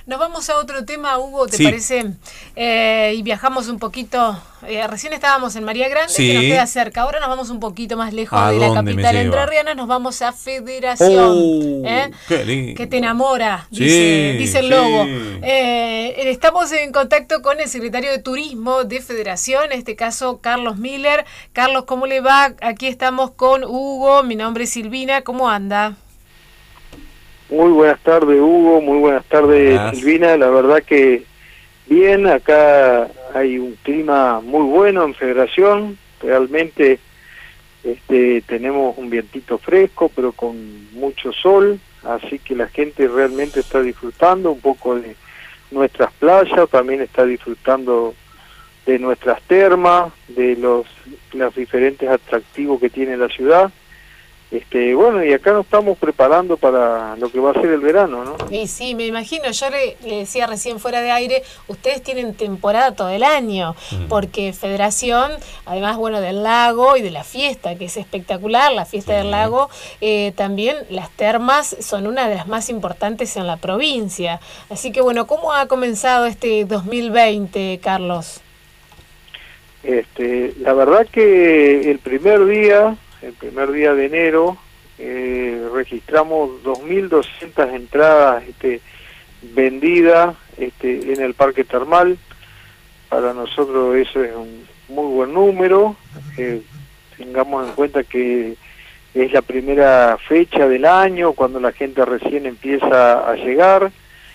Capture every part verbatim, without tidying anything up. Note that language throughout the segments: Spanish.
Nos vamos a otro tema, Hugo, ¿te Sí. parece? Eh, y viajamos un poquito. Eh, recién estábamos en María Grande, Sí. que nos queda cerca. Ahora nos vamos un poquito más lejos ¿A de la dónde me capital lleva? entrerriana. Nos vamos a Federación. ¡Oh! ¿eh? ¡Qué lindo! Que te enamora, Sí, dice, dice el sí. logo. Eh, estamos en contacto con el secretario de Turismo de Federación, en este caso Carlos Miller. Carlos, ¿cómo le va? Aquí estamos con Hugo. Mi nombre es Silvina. ¿Cómo anda? Muy buenas tardes, Hugo, muy buenas tardes, Buenas. Silvina. La verdad que bien, acá hay un clima muy bueno en Federación. Realmente este, tenemos un vientito fresco, pero con mucho sol, así que la gente realmente está disfrutando un poco de nuestras playas, también está disfrutando de nuestras termas, de los, los diferentes atractivos que tiene la ciudad. Este, bueno, y acá nos estamos preparando para lo que va a ser el verano, ¿no? Sí, sí, me imagino. Yo le, le decía recién fuera de aire, ustedes tienen temporada todo el año, Mm. porque Federación, además, bueno, del lago y de la fiesta, que es espectacular, la fiesta Sí. del lago, eh, también las termas son una de las más importantes en la provincia. Así que, bueno, ¿cómo ha comenzado este dos mil veinte, Carlos? Este, la verdad que el primer día, el primer día de enero, eh, registramos dos mil doscientas entradas este, vendidas este, en el parque termal. Para nosotros eso es un muy buen número. Eh, tengamos en cuenta que es la primera fecha del año, cuando la gente recién empieza a llegar.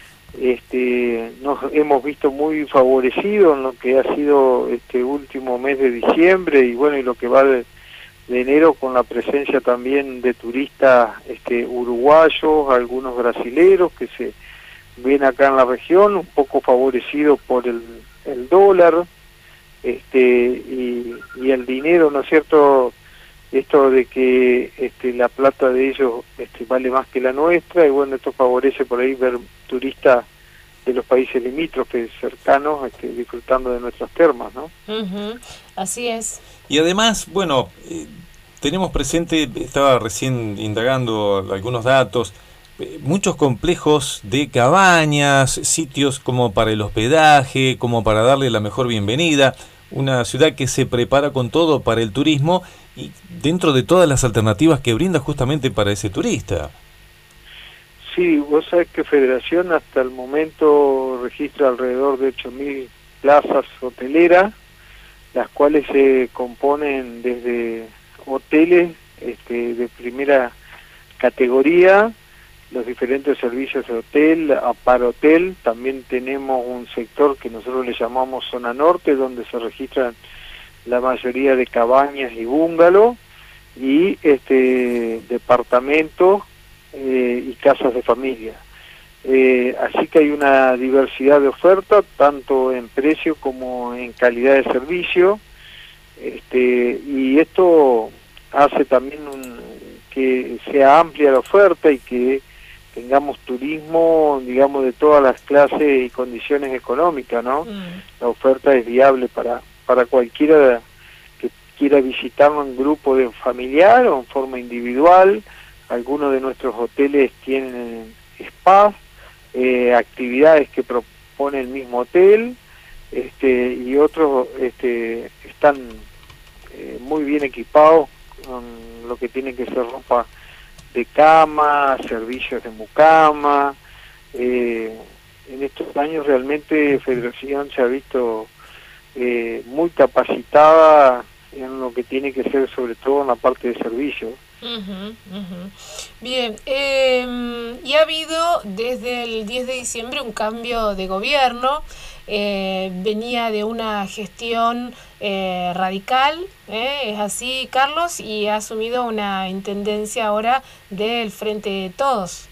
Este, nos hemos visto muy favorecidos en lo que ha sido este último mes de diciembre y bueno, y lo que va de, de enero, con la presencia también de turistas este, uruguayos, algunos brasileros que se ven acá en la región, un poco favorecidos por el, el dólar este, y, y el dinero, ¿no es cierto? Esto de que este, la plata de ellos este, vale más que la nuestra, y bueno, esto favorece por ahí ver turistas de los países limítrofes cercanos este, disfrutando de nuestras termas, ¿no? Uh-huh. Así es. Y además, bueno, eh, tenemos presente, estaba recién indagando algunos datos, eh, muchos complejos de cabañas, sitios como para el hospedaje, como para darle la mejor bienvenida, una ciudad que se prepara con todo para el turismo y dentro de todas las alternativas que brinda justamente para ese turista. Sí, vos sabés que Federación hasta el momento registra alrededor de ocho mil plazas hoteleras, las cuales se componen desde hoteles este, de primera categoría, los diferentes servicios de hotel, aparhotel. También tenemos un sector que nosotros le llamamos zona norte, donde se registran la mayoría de cabañas y búngalos, y este departamentos eh, y casas de familia. Eh, así que hay una diversidad de ofertas, tanto en precio como en calidad de servicio, este, y esto hace también un, que sea amplia la oferta y que tengamos turismo, digamos, de todas las clases y condiciones económicas, ¿no? Mm. La oferta es viable para, para cualquiera que quiera visitarnos en grupo de familiar o en forma individual. Algunos de nuestros hoteles tienen spa, eh, actividades que propone el mismo hotel, este, y otros este, están eh, muy bien equipados con lo que tiene que ser ropa de cama, servicios de mucama. Eh, en estos años realmente Federación se ha visto eh, muy capacitada en lo que tiene que ser, sobre todo en la parte de servicios. Uh-huh, uh-huh. Bien, eh, y ha habido desde el diez de diciembre un cambio de gobierno. Eh, venía de una gestión eh, radical, ¿eh? Es así, Carlos, y ha asumido una intendencia ahora del Frente de Todos.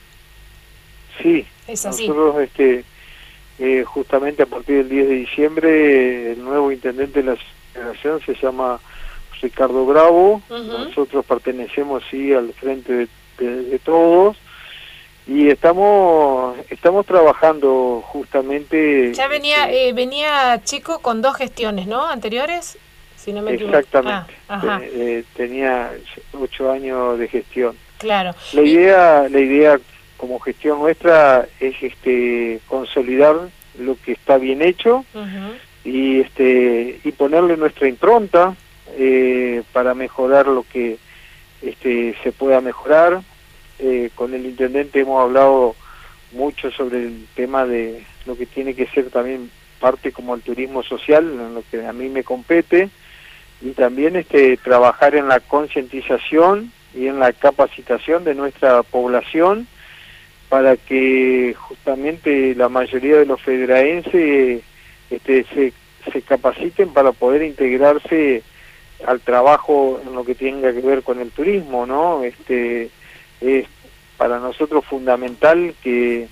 Sí, Es así. nosotros este, eh, justamente a partir del diez de diciembre el nuevo intendente de la Federación se llama Ricardo Bravo. Uh-huh. Nosotros pertenecemos sí al Frente de, de, de Todos, y estamos estamos trabajando justamente. Ya venía este, eh, venía Chico con dos gestiones, ¿no? Anteriores, si no me equivoco. exactamente. Ah, ajá. Eh, eh, tenía ocho años de gestión. Claro. La Y- idea, la idea como gestión nuestra es este consolidar lo que está bien hecho, uh-huh. y este y ponerle nuestra impronta eh, para mejorar lo que este se pueda mejorar. Eh, con el intendente hemos hablado mucho sobre el tema de lo que tiene que ser también parte como el turismo social, en lo que a mí me compete, y también este trabajar en la concientización y en la capacitación de nuestra población para que justamente la mayoría de los federaenses este, se, se capaciten para poder integrarse al trabajo en lo que tenga que ver con el turismo, ¿no? Este, es para nosotros fundamental que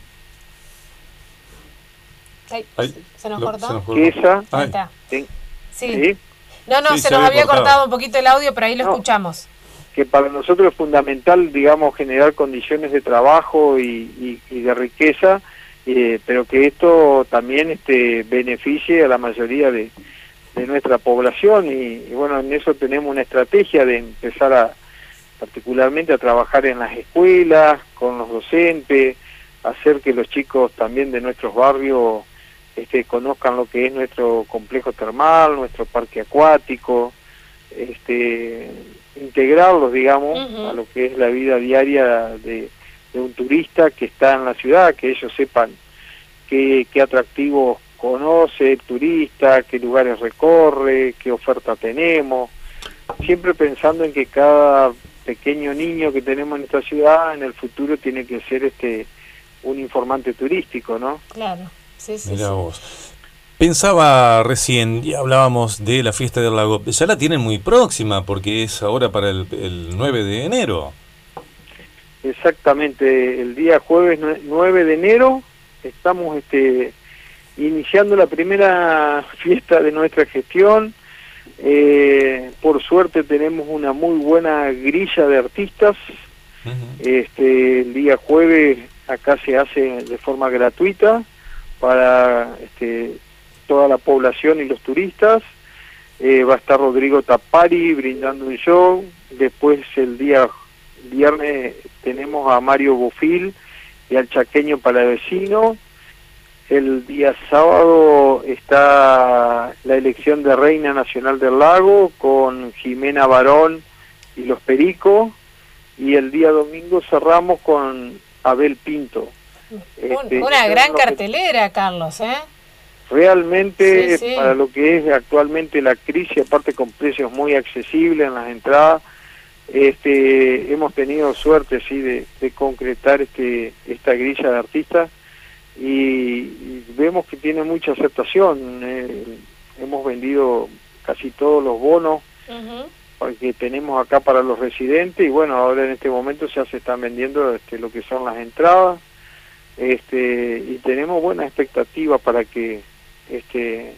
Ay, ¿se nos lo, cortó? Se nos cortó. Que esa, ahí está. Sí. Sí. ¿Sí? No, no, sí, se, se nos había cortado. cortado un poquito el audio, pero ahí lo no. escuchamos. Que para nosotros es fundamental, digamos, generar condiciones de trabajo y, y, y de riqueza, eh, pero que esto también este, beneficie a la mayoría de, de nuestra población, y, y bueno, en eso tenemos una estrategia de empezar a, particularmente a trabajar en las escuelas, con los docentes, hacer que los chicos también de nuestros barrios este, conozcan lo que es nuestro complejo termal, nuestro parque acuático, este integrarlos, digamos, uh-huh. a lo que es la vida diaria de, de un turista que está en la ciudad, que ellos sepan qué, qué atractivos conoce el turista, qué lugares recorre, qué oferta tenemos, siempre pensando en que cada pequeño niño que tenemos en esta ciudad en el futuro tiene que ser este un informante turístico, ¿no? Claro, sí, sí. Mirá sí. vos. Pensaba recién, y hablábamos de la fiesta del lago, ya la tienen muy próxima porque es ahora para el, el nueve de enero. Exactamente, el día jueves nueve de enero estamos este, iniciando la primera fiesta de nuestra gestión. Eh, por suerte tenemos una muy buena grilla de artistas. Uh-huh. Este, el día jueves acá se hace de forma gratuita para este, toda la población y los turistas. Eh, va a estar Rodrigo Tapari brindando un show. Después el día viernes tenemos a Mario Bufil y al Chaqueño Palavecino. El día sábado está la elección de Reina Nacional del Lago con Jimena Barón y los Pericos. Y el día domingo cerramos con Abel Pinto. Este, una gran cartelera, que... Carlos, ¿eh? Realmente, sí, sí. para lo que es actualmente la crisis, aparte con precios muy accesibles en las entradas, este, hemos tenido suerte sí de, de concretar este esta grilla de artistas y, y vemos que tiene mucha aceptación. Eh, hemos vendido casi todos los bonos uh-huh. que tenemos acá para los residentes, y bueno, ahora en este momento ya se están vendiendo este, lo que son las entradas. Este, y tenemos buenas expectativas para que este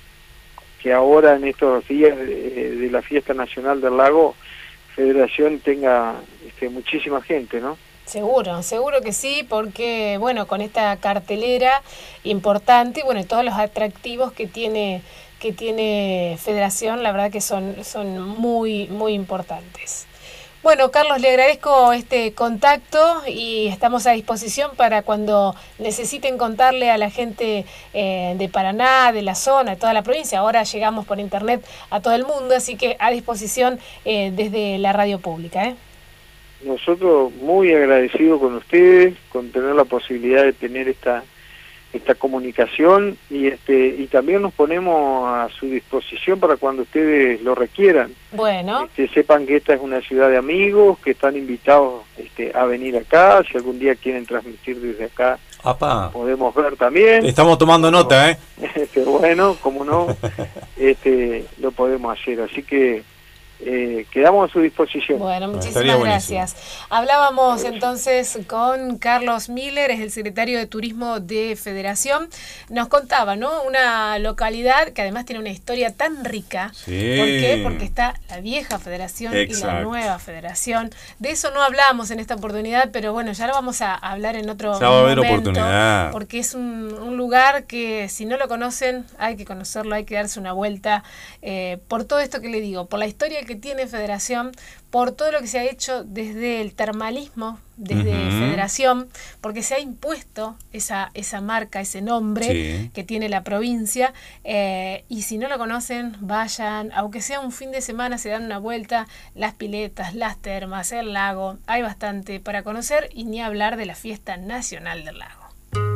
que ahora en estos días de, de la fiesta nacional del lago Federación tenga este, muchísima gente, ¿no? Seguro, seguro que sí, porque bueno, con esta cartelera importante y bueno, todos los atractivos que tiene que tiene Federación, la verdad que son son muy muy importantes. Bueno, Carlos, le agradezco este contacto y estamos a disposición para cuando necesiten contarle a la gente eh, de Paraná, de la zona, de toda la provincia. Ahora llegamos por internet a todo el mundo, así que a disposición eh, desde la radio pública, ¿eh? Nosotros muy agradecidos con ustedes, con tener la posibilidad de tener esta esta comunicación y este y también nos ponemos a su disposición para cuando ustedes lo requieran. Bueno. Este, sepan que esta es una ciudad de amigos, que están invitados este, a venir acá, si algún día quieren transmitir desde acá, Apá. podemos ver también. Estamos tomando nota, ¿eh? Este, bueno, como no, este, lo podemos hacer, así que Eh, quedamos a su disposición. Bueno, muchísimas gracias. Hablábamos entonces con Carlos Miller, es el secretario de Turismo de Federación. Nos contaba, ¿no? Una localidad que además tiene una historia tan rica. Sí. ¿Por qué? Porque está la vieja Federación Exacto. y la nueva Federación. De eso no hablamos en esta oportunidad, pero bueno, ya lo vamos a hablar en otro ya va a haber momento, oportunidad. porque es un, un lugar que si no lo conocen hay que conocerlo, hay que darse una vuelta eh, por todo esto que le digo, por la historia que que tiene Federación, por todo lo que se ha hecho desde el termalismo, desde uh-huh. Federación, porque se ha impuesto esa, esa marca, ese nombre sí. que tiene la provincia, eh, y si no lo conocen, vayan, aunque sea un fin de semana, se dan una vuelta, las piletas, las termas, el lago, hay bastante para conocer, y ni hablar de la fiesta nacional del lago.